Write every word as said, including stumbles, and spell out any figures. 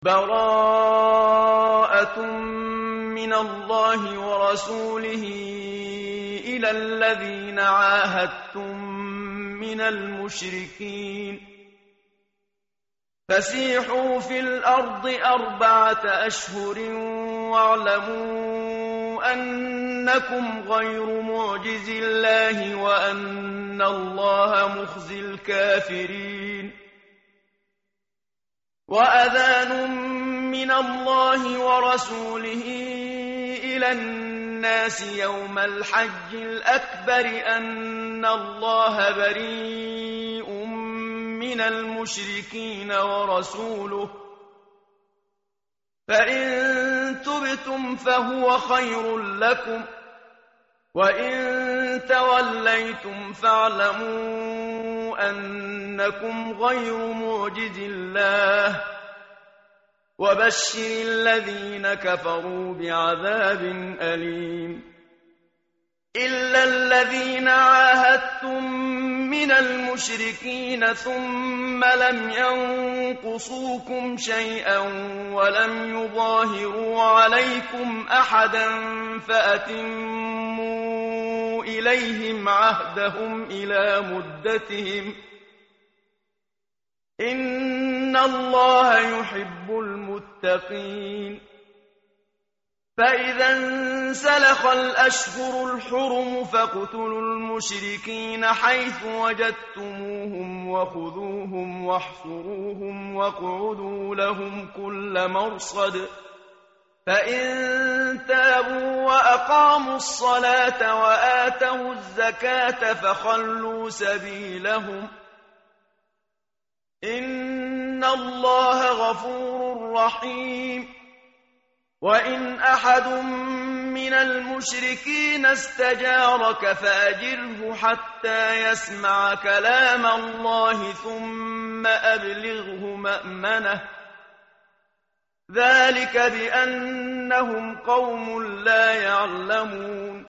بَرَاءَةٌ مِّنَ اللَّهِ وَرَسُولِهِ إِلَى الَّذِينَ عَاهَدتُّم مِّنَ الْمُشْرِكِينَ فَسِيحُوا فِي الْأَرْضِ أَرْبَعَةَ أَشْهُرٍ وَاعْلَمُوا أَنَّكُمْ غَيْرُ مُعْجِزِي اللَّهِ وَأَنَّ اللَّهَ مُخْزِي الْكَافِرِينَ وَأَذَانٌ مِّنَ اللَّهِ وَرَسُولِهِ إِلَى النَّاسِ يَوْمَ الْحَجِّ الْأَكْبَرِ أَنَّ اللَّهَ بَرِيءٌ مِّنَ الْمُشْرِكِينَ وَرَسُولُهُ ۚ فَإِن تُبْتُمْ فَهُوَ خَيْرٌ لَّكُمْ ۖ وَإِن تَوَلَّيْتُمْ فَاعْلَمُوا أَنَّكُمْ غَيْرُ مُعْجِزِي اللَّهِ ۗ وَبَشِّرِ الَّذِينَ كَفَرُوا بِعَذَابٍ أَلِيمٍ إِلَّا الَّذِينَ عَاهَدتُّم مِّنَ الْمُشْرِكِينَ ثُمَّ لَمْ يَنقُصُوكُمْ شَيْئًا وَلَمْ يُظَاهِرُوا عَلَيْكُمْ أَحَدًا فَأَتِمُّوا إِلَيْهِمْ عَهْدَهُمْ إِلَىٰ مُدَّتِهِمْ ۚ إِنَّ اللَّهَ يُحِبُّ الْمُتَّقِينَ فَإِذَا انسَلَخَ الْأَشْهُرُ الْحُرُمُ فَاقْتُلُوا الْمُشْرِكِينَ حَيْثُ وَجَدتُّمُوهُمْ وَخُذُوهُمْ وَاحْصُرُوهُمْ وَاقْعُدُوا لَهُمْ كُلَّ مَرْصَدٍ فَإِن تَابُوا وَأَقَامُوا الصَّلَاةَ وَآتَوُا الزَّكَاةَ فَخَلُّوا سَبِيلَهُمْ ۚ إِنَّ اللَّهَ غَفُورٌ رَّحِيمٌ وَإِنْ أَحَدٌ مِّنَ الْمُشْرِكِينَ اسْتَجَارَكَ فَأَجِرْهُ حَتَّىٰ يَسْمَعَ كَلَامَ اللَّهِ ثُمَّ أَبْلِغْهُ مَأْمَنَهُ ۚ ذَٰلِكَ بِأَنَّهُمْ قَوْمٌ لَّا يَعْلَمُونَ